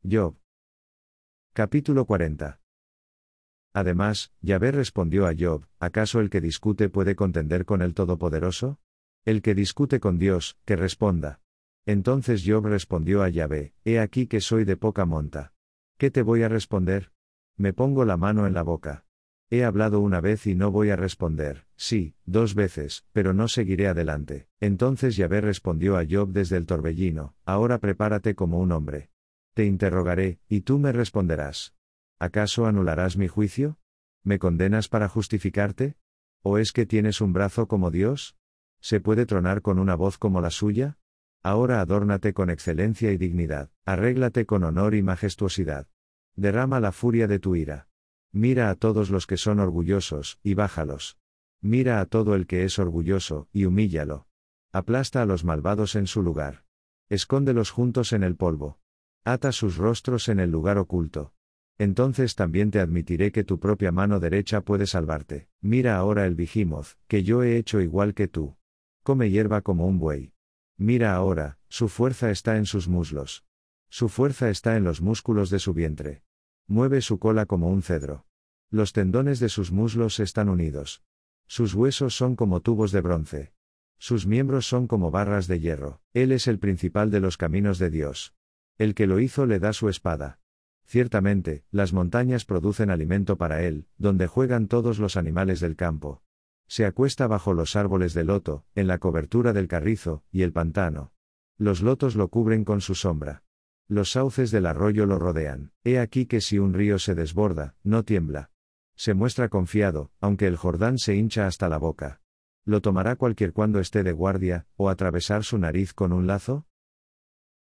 Job. Capítulo 40. Además, Yahvé respondió a Job: ¿acaso el que discute puede contender con el Todopoderoso? El que discute con Dios, que responda. Entonces Job respondió a Yahvé: he aquí que soy de poca monta. ¿Qué te voy a responder? Me pongo la mano en la boca. He hablado una vez y no voy a responder, sí, 2 veces, pero no seguiré adelante. Entonces Yahvé respondió a Job desde el torbellino: ahora prepárate como un hombre. Te interrogaré, y tú me responderás. ¿Acaso anularás mi juicio? ¿Me condenas para justificarte? ¿O es que tienes un brazo como Dios? ¿Se puede tronar con una voz como la suya? Ahora adórnate con excelencia y dignidad, arréglate con honor y majestuosidad. Derrama la furia de tu ira. Mira a todos los que son orgullosos, y bájalos. Mira a todo el que es orgulloso, y humíllalo. Aplasta a los malvados en su lugar. Escóndelos juntos en el polvo. Ata sus rostros en el lugar oculto. Entonces también te admitiré que tu propia mano derecha puede salvarte. Mira ahora el Vigimoth, que yo he hecho igual que tú. Come hierba como un buey. Mira ahora, su fuerza está en sus muslos. Su fuerza está en los músculos de su vientre. Mueve su cola como un cedro. Los tendones de sus muslos están unidos. Sus huesos son como tubos de bronce. Sus miembros son como barras de hierro. Él es el principal de los caminos de Dios. El que lo hizo le da su espada. Ciertamente, las montañas producen alimento para él, donde juegan todos los animales del campo. Se acuesta bajo los árboles de loto, en la cobertura del carrizo, y el pantano. Los lotos lo cubren con su sombra. Los sauces del arroyo lo rodean. He aquí que si un río se desborda, no tiembla. Se muestra confiado, aunque el Jordán se hincha hasta la boca. ¿Lo tomará cualquier cuando esté de guardia, o atravesar su nariz con un lazo?